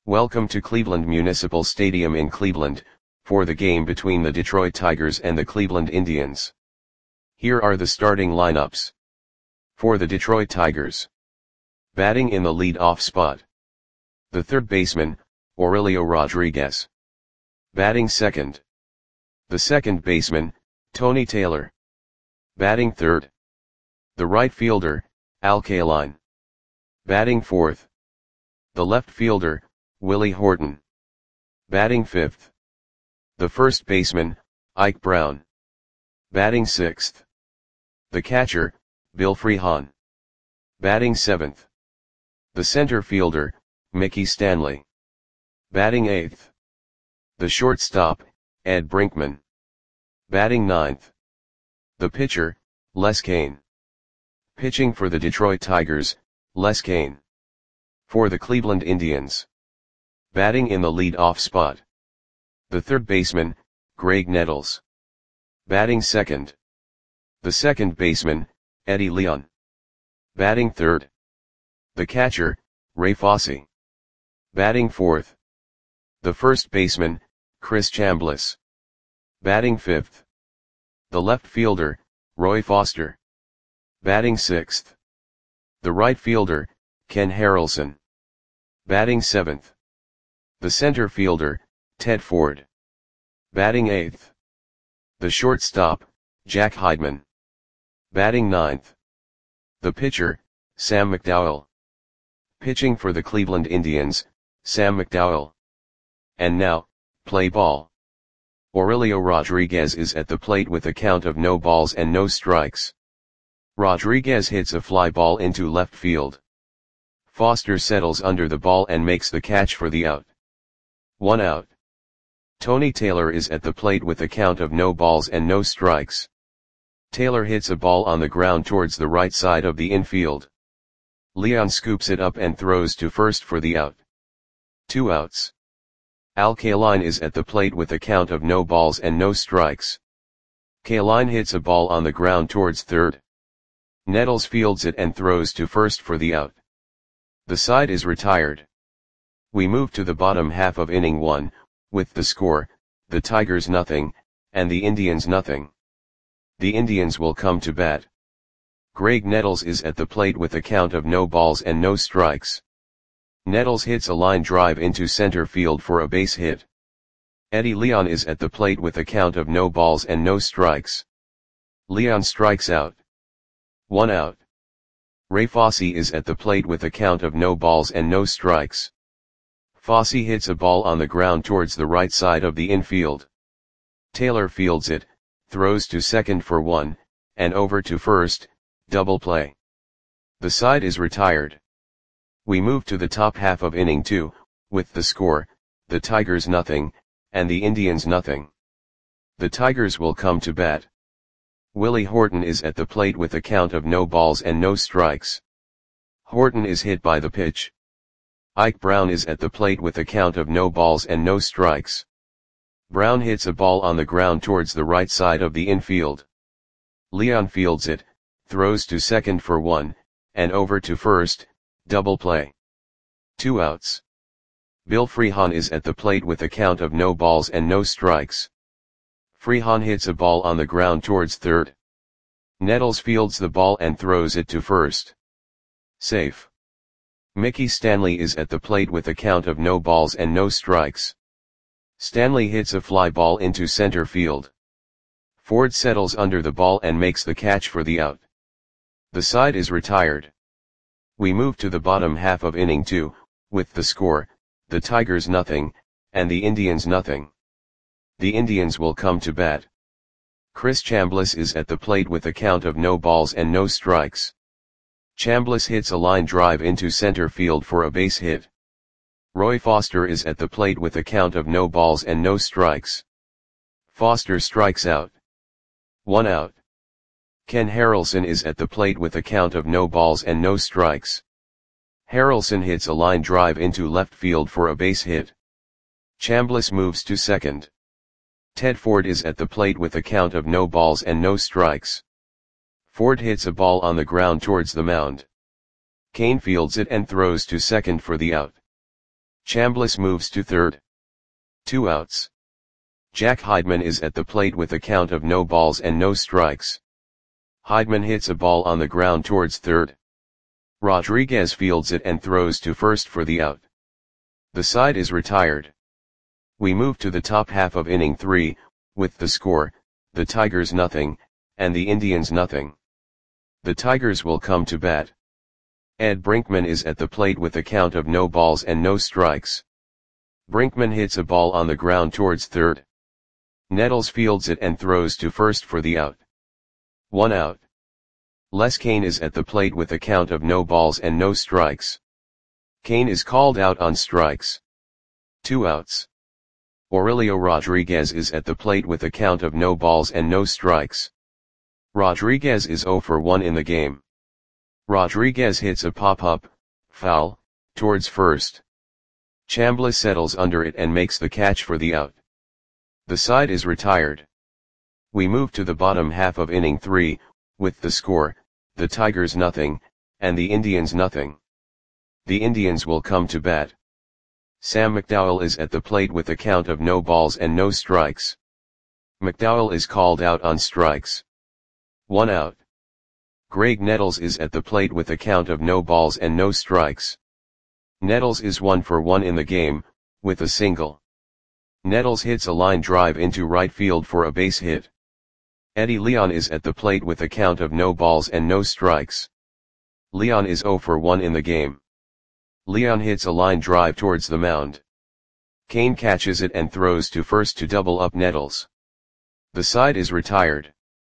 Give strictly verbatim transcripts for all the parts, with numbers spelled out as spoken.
Welcome to Cleveland Municipal Stadium in Cleveland, for the game between the Detroit Tigers and the Cleveland Indians. Here are the starting lineups. For the Detroit Tigers. Batting in the lead-off spot. The third baseman, Aurelio Rodriguez. Batting second. The second baseman, Tony Taylor. Batting third. The right fielder, Al Kaline. Batting fourth. The left fielder, Willie Horton. Batting fifth. The first baseman, Ike Brown. Batting sixth. The catcher, Bill Freehan. Batting seventh. The center fielder, Mickey Stanley. Batting eighth. The shortstop, Ed Brinkman. Batting ninth. The pitcher, Les Cain. Pitching for the Detroit Tigers, Les Cain. For the Cleveland Indians. Batting in the lead-off spot. The third baseman, Graig Nettles. Batting second. The second baseman, Eddie Leon. Batting third. The catcher, Ray Fosse. Batting fourth. The first baseman, Chris Chambliss. Batting fifth. The left fielder, Roy Foster. Batting sixth. The right fielder, Ken Harrelson. Batting seventh. The center fielder, Ted Ford. Batting eighth. The shortstop, Jack Heidman. Batting ninth. The pitcher, Sam McDowell. Pitching for the Cleveland Indians, Sam McDowell. And now, play ball. Aurelio Rodriguez is at the plate with a count of no balls and no strikes. Rodriguez hits a fly ball into left field. Foster settles under the ball and makes the catch for the out. One out. Tony Taylor is at the plate with a count of no balls and no strikes. Taylor hits a ball on the ground towards the right side of the infield. Leon scoops it up and throws to first for the out. Two outs. Al Kaline is at the plate with a count of no balls and no strikes. Kaline hits a ball on the ground towards third. Nettles fields it and throws to first for the out. The side is retired. We move to the bottom half of inning one, with the score, the Tigers nothing, and the Indians nothing. The Indians will come to bat. Graig Nettles is at the plate with a count of no balls and no strikes. Nettles hits a line drive into center field for a base hit. Eddie Leon is at the plate with a count of no balls and no strikes. Leon strikes out. One out. Ray Fosse is at the plate with a count of no balls and no strikes. Fosse hits a ball on the ground towards the right side of the infield. Taylor fields it, throws to second for one, and over to first, double play. The side is retired. We move to the top half of inning two, with the score, the Tigers nothing, and the Indians nothing. The Tigers will come to bat. Willie Horton is at the plate with a count of no balls and no strikes. Horton is hit by the pitch. Ike Brown is at the plate with a count of no balls and no strikes. Brown hits a ball on the ground towards the right side of the infield. Leon fields it, throws to second for one, and over to first, double play. Two outs. Bill Freehan is at the plate with a count of no balls and no strikes. Freehan hits a ball on the ground towards third. Nettles fields the ball and throws it to first. Safe. Mickey Stanley is at the plate with a count of no balls and no strikes. Stanley hits a fly ball into center field. Ford settles under the ball and makes the catch for the out. The side is retired. We move to the bottom half of inning two, with the score, the Tigers nothing, and the Indians nothing. The Indians will come to bat. Chris Chambliss is at the plate with a count of no balls and no strikes. Chambliss hits a line drive into center field for a base hit. Roy Foster is at the plate with a count of no balls and no strikes. Foster strikes out. One out. Ken Harrelson is at the plate with a count of no balls and no strikes. Harrelson hits a line drive into left field for a base hit. Chambliss moves to second. Ted Ford is at the plate with a count of no balls and no strikes. Ford hits a ball on the ground towards the mound. Cain fields it and throws to second for the out. Chambliss moves to third. Two outs. Jack Heidman is at the plate with a count of no balls and no strikes. Heidman hits a ball on the ground towards third. Rodriguez fields it and throws to first for the out. The side is retired. We move to the top half of inning three, with the score, the Tigers nothing, and the Indians nothing. The Tigers will come to bat. Ed Brinkman is at the plate with a count of no balls and no strikes. Brinkman hits a ball on the ground towards third. Nettles fields it and throws to first for the out. One out. Les Cain is at the plate with a count of no balls and no strikes. Cain is called out on strikes. Two outs. Aurelio Rodriguez is at the plate with a count of no balls and no strikes. Rodriguez is oh for one in the game. Rodriguez hits a pop-up, foul, towards first. Chambliss settles under it and makes the catch for the out. The side is retired. We move to the bottom half of inning three, with the score, the Tigers nothing, and the Indians nothing. The Indians will come to bat. Sam McDowell is at the plate with a count of no balls and no strikes. McDowell is called out on strikes. One out. Greg Nettles is at the plate with a count of no balls and no strikes. Nettles is one for one in the game, with a single. Nettles hits a line drive into right field for a base hit. Eddie Leon is at the plate with a count of no balls and no strikes. Leon is oh for one in the game. Leon hits a line drive towards the mound. Cain catches it and throws to first to double up Nettles. The side is retired.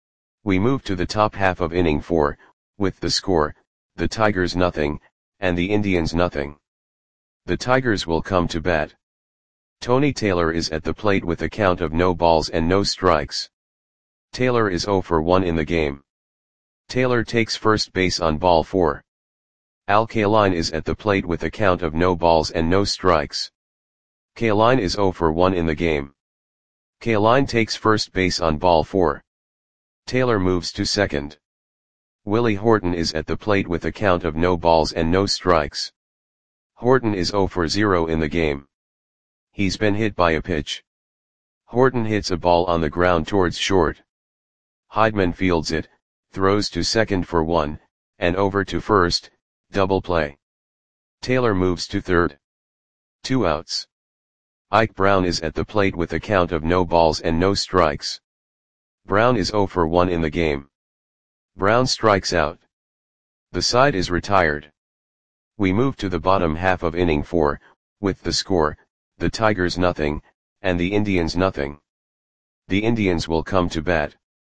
We move to the top half of inning four, with the score, the Tigers nothing, and the Indians nothing. The Tigers will come to bat. Tony Taylor is at the plate with a count of no balls and no strikes. Taylor is oh for one in the game. Taylor takes first base on ball four. Al Kaline is at the plate with a count of no balls and no strikes. Kaline is oh for one in the game. Kaline takes first base on ball four. Taylor moves to second. Willie Horton is at the plate with a count of no balls and no strikes. Horton is oh for zero in the game. He's been hit by a pitch. Horton hits a ball on the ground towards short. Heidman fields it, throws to second for one, and over to first, double play. Taylor moves to third. Two outs. Ike Brown is at the plate with a count of no balls and no strikes. Brown is oh for one in the game. Brown strikes out. The side is retired. We move to the bottom half of inning four, with the score, the Tigers nothing, and the Indians nothing. The Indians will come to bat.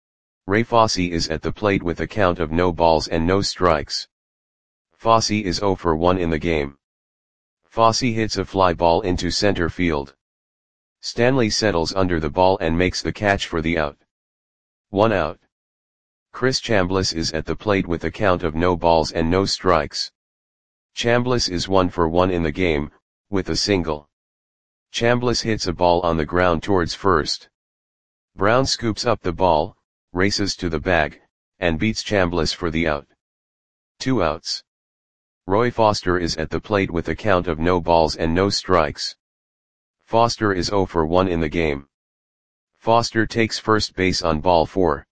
Ray Fosse is at the plate with a count of no balls and no strikes. Fosse is oh for one in the game. Fosse hits a fly ball into center field. Stanley settles under the ball and makes the catch for the out. One out. Chris Chambliss is at the plate with a count of no balls and no strikes. Chambliss is one for one in the game, with a single. Chambliss hits a ball on the ground towards first. Brown scoops up the ball, races to the bag, and beats Chambliss for the out. Two outs. Roy Foster is at the plate with a count of no balls and no strikes. Foster is oh for one in the game. Foster takes first base on ball four.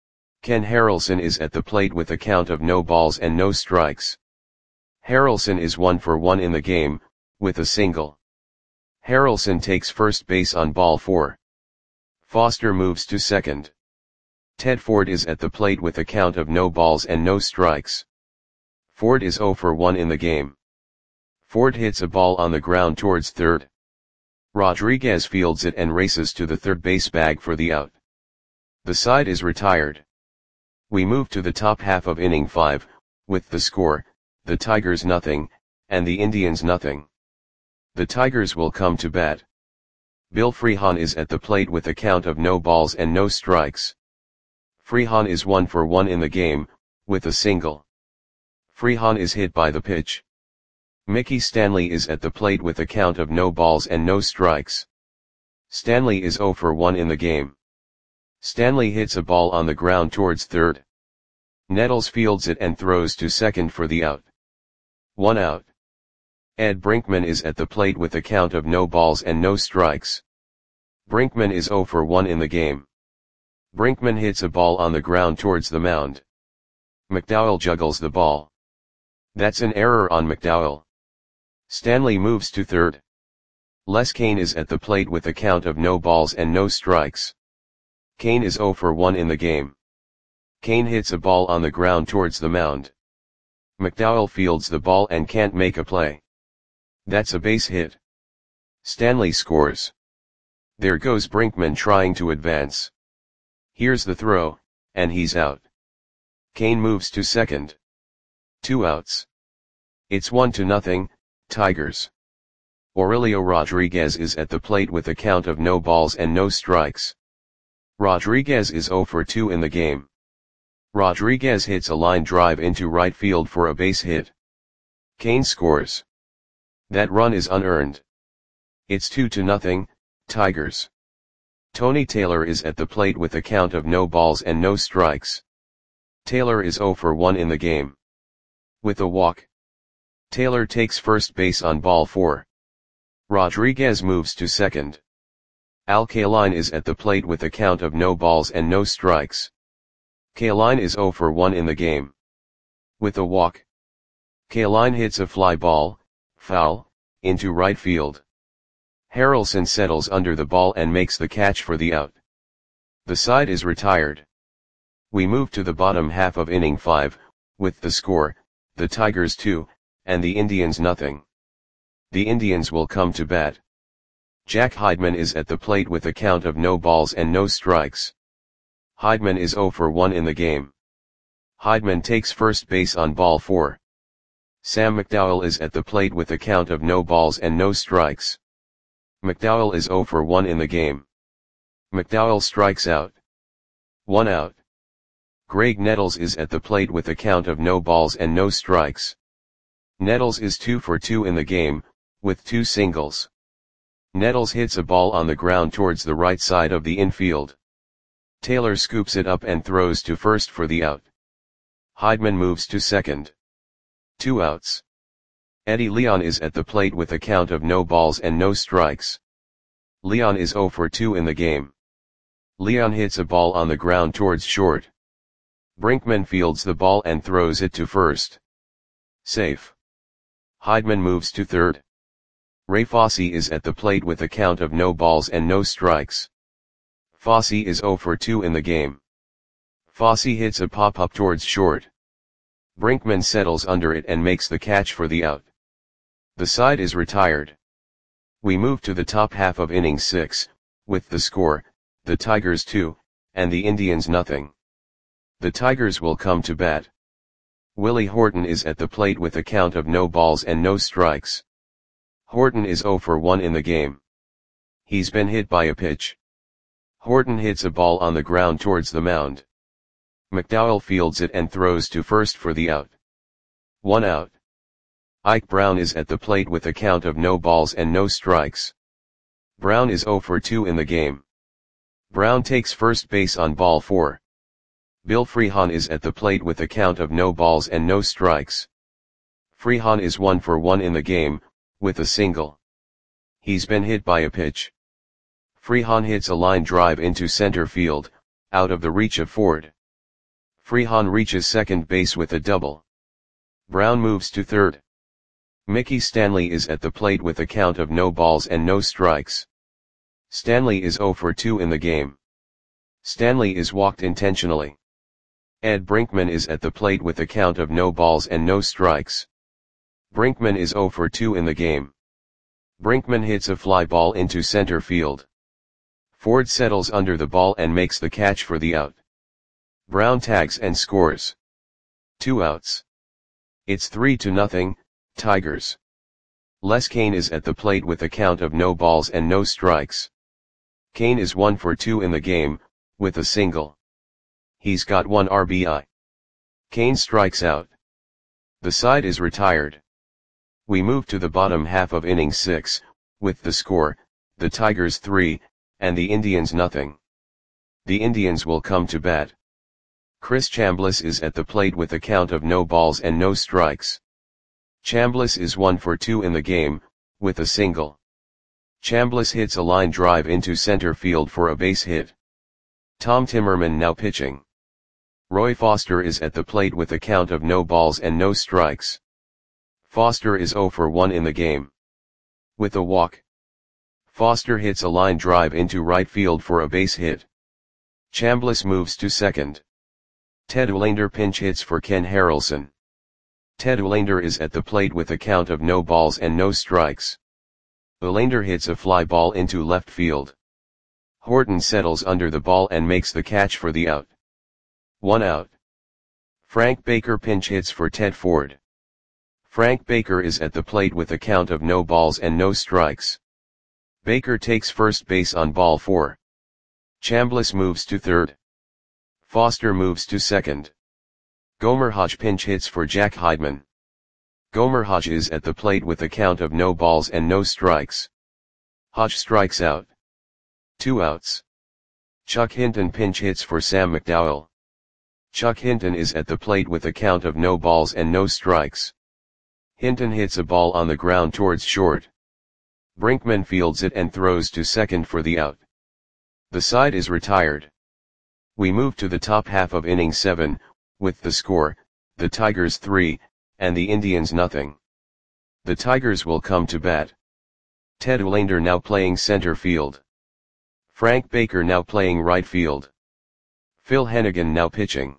Ken Harrelson is at the plate with a count of no balls and no strikes. Harrelson is one for one in the game, with a single. Harrelson takes first base on ball four. Foster moves to second. Ted Ford is at the plate with a count of no balls and no strikes. Ford is oh for one in the game. Ford hits a ball on the ground towards third. Rodriguez fields it and races to the third base bag for the out. The side is retired. We move to the top half of inning five, with the score, the Tigers nothing, and the Indians nothing. The Tigers will come to bat. Bill Freehan is at the plate with a count of no balls and no strikes. Freehan is one for one in the game, with a single. Freehan is hit by the pitch. Mickey Stanley is at the plate with a count of no balls and no strikes. Stanley is oh for one in the game. Stanley hits a ball on the ground towards third. Nettles fields it and throws to second for the out. One out. Ed Brinkman is at the plate with a count of no balls and no strikes. Brinkman is zero for one in the game. Brinkman hits a ball on the ground towards the mound. McDowell juggles the ball. That's an error on McDowell. Stanley moves to third. Les Kane is at the plate with a count of no balls and no strikes. Kane is zero for one in the game. Kane hits a ball on the ground towards the mound. McDowell fields the ball and can't make a play. That's a base hit. Stanley scores. There goes Brinkman trying to advance. Here's the throw, and he's out. Kane moves to second. Two outs. It's one to nothing, Tigers. Aurelio Rodriguez is at the plate with a count of no balls and no strikes. Rodriguez is zero for two in the game. Rodriguez hits a line drive into right field for a base hit. Kane scores. That run is unearned. It's two to nothing, Tigers. Tony Taylor is at the plate with a count of no balls and no strikes. Taylor is zero for one in the game. With a walk. Taylor takes first base on ball four. Rodriguez moves to second. Al Kaline is at the plate with a count of no balls and no strikes. Kaline is zero for one in the game. With a walk. Kaline hits a fly ball, foul, into right field. Harrelson settles under the ball and makes the catch for the out. The side is retired. We move to the bottom half of inning five, with the score, the Tigers two, and the Indians nothing. The Indians will come to bat. Jack Heidman is at the plate with a count of no balls and no strikes. Heidman is zero for one in the game. Heidman takes first base on ball four. Sam McDowell is at the plate with a count of no balls and no strikes. McDowell is zero for one in the game. McDowell strikes out. One out. Greg Nettles is at the plate with a count of no balls and no strikes. Nettles is two for two in the game, with two singles. Nettles hits a ball on the ground towards the right side of the infield. Taylor scoops it up and throws to first for the out. Heidman moves to second. Two outs. Eddie Leon is at the plate with a count of no balls and no strikes. Leon is zero for two in the game. Leon hits a ball on the ground towards short. Brinkman fields the ball and throws it to first. Safe. Heidman moves to third. Ray Fosse is at the plate with a count of no balls and no strikes. Fosse is zero for two in the game. Fosse hits a pop-up towards short. Brinkman settles under it and makes the catch for the out. The side is retired. We move to the top half of inning six, with the score, the Tigers two, and the Indians nothing. The Tigers will come to bat. Willie Horton is at the plate with a count of no balls and no strikes. Horton is zero for one in the game. He's been hit by a pitch. Horton hits a ball on the ground towards the mound. McDowell fields it and throws to first for the out. One out. Ike Brown is at the plate with a count of no balls and no strikes. Brown is zero for two in the game. Brown takes first base on ball four. Bill Freehan is at the plate with a count of no balls and no strikes. Freehan is one for one in the game, with a single. He's been hit by a pitch. Freehan hits a line drive into center field, out of the reach of Ford. Freehan reaches second base with a double. Brown moves to third. Mickey Stanley is at the plate with a count of no balls and no strikes. Stanley is zero for two in the game. Stanley is walked intentionally. Ed Brinkman is at the plate with a count of no balls and no strikes. Brinkman is zero for two in the game. Brinkman hits a fly ball into center field. Ford settles under the ball and makes the catch for the out. Brown tags and scores. Two outs. It's three to nothing, Tigers. Les Kane is at the plate with a count of no balls and no strikes. Kane is one for two in the game, with a single. He's got one R B I. Kane strikes out. The side is retired. We move to the bottom half of inning six, with the score, the Tigers three, and the Indians nothing. The Indians will come to bat. Chris Chambliss is at the plate with a count of no balls and no strikes. Chambliss is one for two in the game, with a single. Chambliss hits a line drive into center field for a base hit. Tom Timmerman now pitching. Roy Foster is at the plate with a count of no balls and no strikes. Foster is zero for one in the game. With a walk. Foster hits a line drive into right field for a base hit. Chambliss moves to second. Ted Uhlaender pinch hits for Ken Harrelson. Ted Uhlaender is at the plate with a count of no balls and no strikes. Uhlaender hits a fly ball into left field. Horton settles under the ball and makes the catch for the out. One out. Frank Baker pinch hits for Ted Ford. Frank Baker is at the plate with a count of no balls and no strikes. Baker takes first base on ball four. Chambliss moves to third. Foster moves to second. Gomer Hodge pinch hits for Jack Heidman. Gomer Hodge is at the plate with a count of no balls and no strikes. Hodge strikes out. Two outs. Chuck Hinton pinch hits for Sam McDowell. Chuck Hinton is at the plate with a count of no balls and no strikes. Hinton hits a ball on the ground towards short. Brinkman fields it and throws to second for the out. The side is retired. We move to the top half of inning seven, with the score, the Tigers three, and the Indians nothing. The Tigers will come to bat. Ted Uhlaender now playing center field. Frank Baker now playing right field. Phil Hennigan now pitching.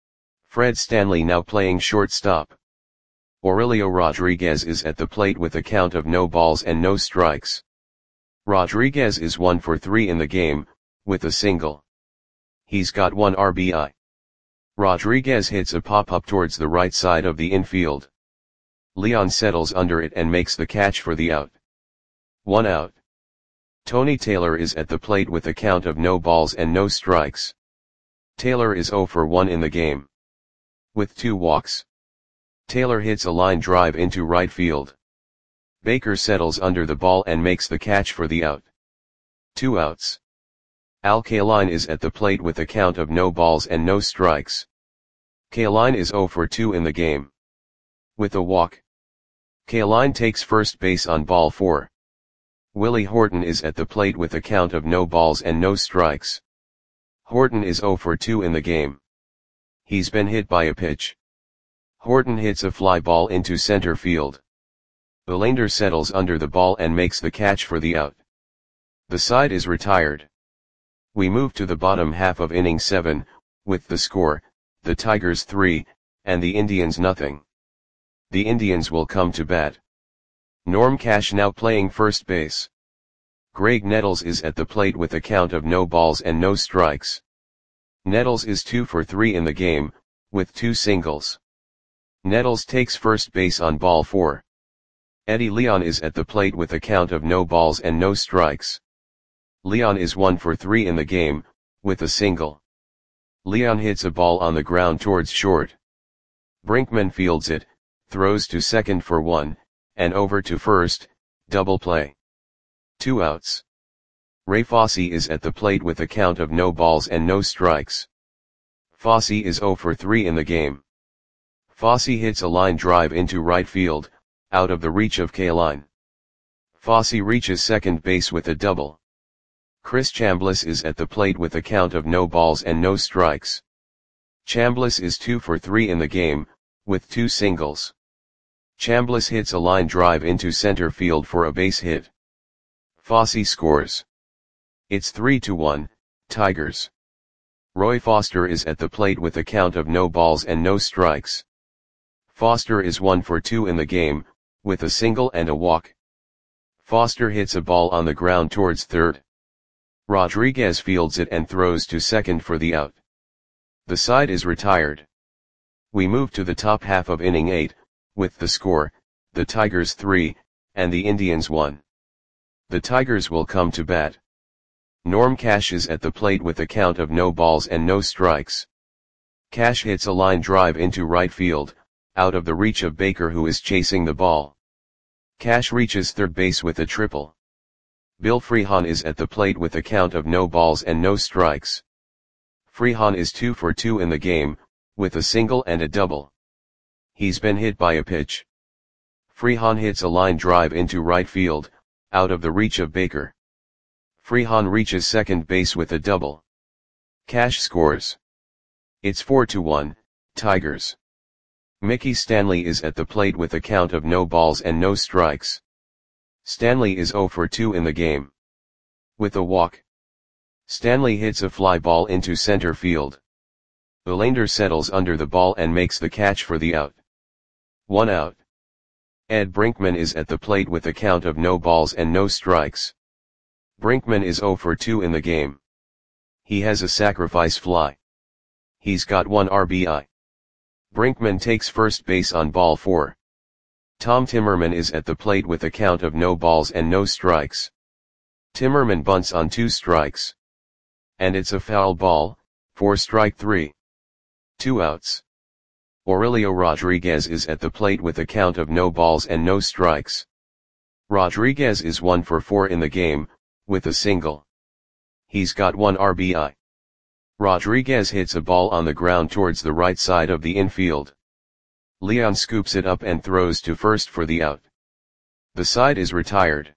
Fred Stanley now playing shortstop. Aurelio Rodriguez is at the plate with a count of no balls and no strikes. Rodriguez is one for three in the game, with a single. He's got one R B I. Rodriguez hits a pop-up towards the right side of the infield. Leon settles under it and makes the catch for the out. One out. Tony Taylor is at the plate with a count of no balls and no strikes. Taylor is zero for one in the game. With two walks. Taylor hits a line drive into right field. Baker settles under the ball and makes the catch for the out. Two outs. Al Kaline is at the plate with a count of no balls and no strikes. Kaline is zero for two in the game. With a walk. Kaline takes first base on ball four. Willie Horton is at the plate with a count of no balls and no strikes. Horton is zero for two in the game. He's been hit by a pitch. Horton hits a fly ball into center field. Uhlaender settles under the ball and makes the catch for the out. The side is retired. We move to the bottom half of inning seven, with the score, the Tigers three, and the Indians nothing. The Indians will come to bat. Norm Cash now playing first base. Greg Nettles is at the plate with a count of no balls and no strikes. Nettles is two for three in the game, with two singles. Nettles takes first base on ball four. Eddie Leon is at the plate with a count of no balls and no strikes. Leon is one for three in the game, with a single. Leon hits a ball on the ground towards short. Brinkman fields it, throws to second for one, and over to first, double play. Two outs. Ray Fosse is at the plate with a count of no balls and no strikes. Fosse is zero for three in the game. Fosse hits a line drive into right field, out of the reach of Kaline. Fosse reaches second base with a double. Chris Chambliss is at the plate with a count of no balls and no strikes. Chambliss is two for three in the game, with two singles. Chambliss hits a line drive into center field for a base hit. Fosse scores. It's three to one, Tigers. Roy Foster is at the plate with a count of no balls and no strikes. Foster is one for two in the game, with a single and a walk. Foster hits a ball on the ground towards third. Rodriguez fields it and throws to second for the out. The side is retired. We move to the top half of inning eight, with the score, the Tigers three, and the Indians one. The Tigers will come to bat. Norm Cash is at the plate with a count of no balls and no strikes. Cash hits a line drive into right field, out of the reach of Baker who is chasing the ball. Cash reaches third base with a triple. Bill Freehan is at the plate with a count of no balls and no strikes. Freehan is two for two in the game, with a single and a double. He's been hit by a pitch. Freehan hits a line drive into right field, out of the reach of Baker. Freehan reaches second base with a double. Cash scores. It's four to one, Tigers. Mickey Stanley is at the plate with a count of no balls and no strikes. Stanley is zero for two in the game. With a walk. Stanley hits a fly ball into center field. Uhlaender settles under the ball and makes the catch for the out. One out. Ed Brinkman is at the plate with a count of no balls and no strikes. Brinkman is zero for two in the game. He has a sacrifice fly. He's got one R B I. Brinkman takes first base on ball four. Tom Timmerman is at the plate with a count of no balls and no strikes. Timmerman bunts on two strikes. And it's a foul ball, for strike three. Two outs. Aurelio Rodriguez is at the plate with a count of no balls and no strikes. Rodriguez is one for four in the game, with a single. He's got one R B I. Rodriguez hits a ball on the ground towards the right side of the infield. Leon scoops it up and throws to first for the out. The side is retired.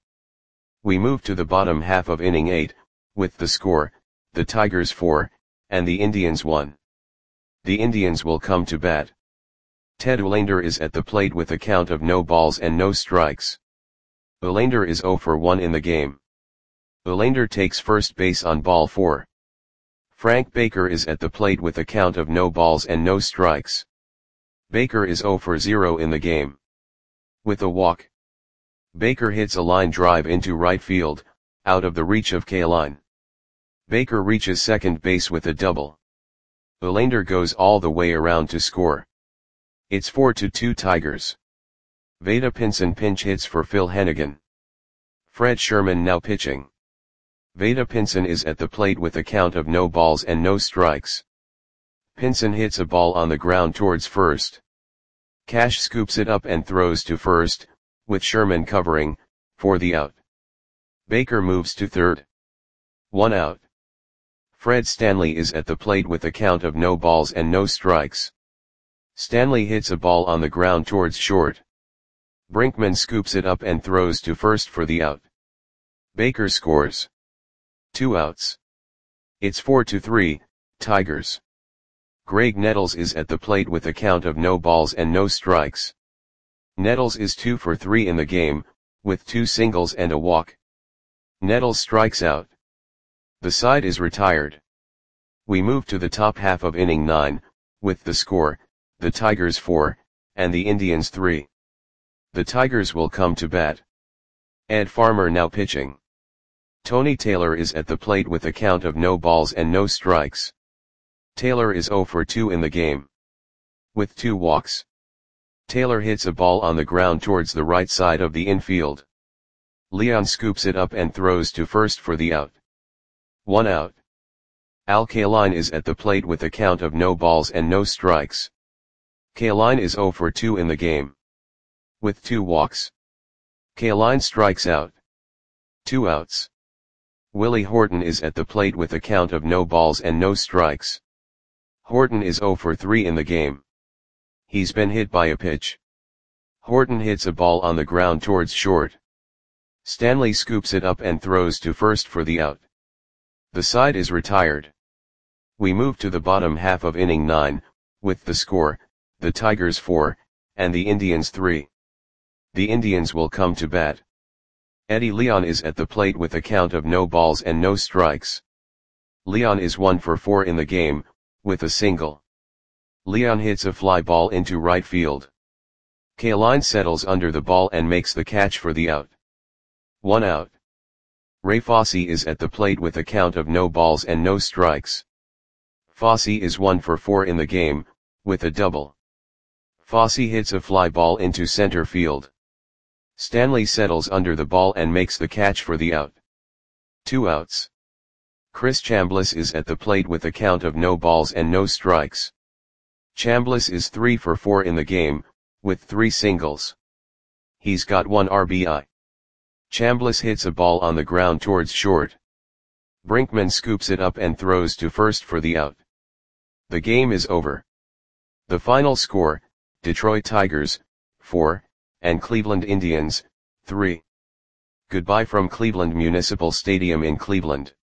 We move to the bottom half of inning eight, with the score, the Tigers four, and the Indians one. The Indians will come to bat. Ted Uhlaender is at the plate with a count of no balls and no strikes. Uhlaender is zero for one in the game. Uhlaender takes first base on ball four. Frank Baker is at the plate with a count of no balls and no strikes. Baker is zero for zero in the game. With a walk. Baker hits a line drive into right field, out of the reach of Kaline. Baker reaches second base with a double. Uhlaender goes all the way around to score. It's four to two Tigers. Vada Pinson pinch hits for Phil Hennigan. Fred Sherman now pitching. Vada Pinson is at the plate with a count of no balls and no strikes. Pinson hits a ball on the ground towards first. Cash scoops it up and throws to first, with Sherman covering, for the out. Baker moves to third. One out. Fred Stanley is at the plate with a count of no balls and no strikes. Stanley hits a ball on the ground towards short. Brinkman scoops it up and throws to first for the out. Baker scores. Two outs. It's four to three, Tigers. Greg Nettles is at the plate with a count of no balls and no strikes. Nettles is two for three in the game, with two singles and a walk. Nettles strikes out. The side is retired. We move to the top half of inning nine, with the score, the Tigers four, and the Indians three. The Tigers will come to bat. Ed Farmer now pitching. Tony Taylor is at the plate with a count of no balls and no strikes. Taylor is zero for two in the game. With two walks. Taylor hits a ball on the ground towards the right side of the infield. Leon scoops it up and throws to first for the out. One out. Al Kaline is at the plate with a count of no balls and no strikes. Kaline is zero for two in the game. With two walks. Kaline strikes out. Two outs. Willie Horton is at the plate with a count of no balls and no strikes. Horton is zero for three in the game. He's been hit by a pitch. Horton hits a ball on the ground towards short. Stanley scoops it up and throws to first for the out. The side is retired. We move to the bottom half of inning nine, with the score, the Tigers four, and the Indians three. The Indians will come to bat. Eddie Leon is at the plate with a count of no balls and no strikes. Leon is one for four in the game, with a single. Leon hits a fly ball into right field. Kaline settles under the ball and makes the catch for the out. One out. Ray Fosse is at the plate with a count of no balls and no strikes. Fosse is one for four in the game, with a double. Fosse hits a fly ball into center field. Stanley settles under the ball and makes the catch for the out. Two outs. Chris Chambliss is at the plate with a count of no balls and no strikes. Chambliss is three for four in the game, with three singles. He's got one R B I. Chambliss hits a ball on the ground towards short. Brinkman scoops it up and throws to first for the out. The game is over. The final score, Detroit Tigers, four, and Cleveland Indians, three. Goodbye from Cleveland Municipal Stadium in Cleveland.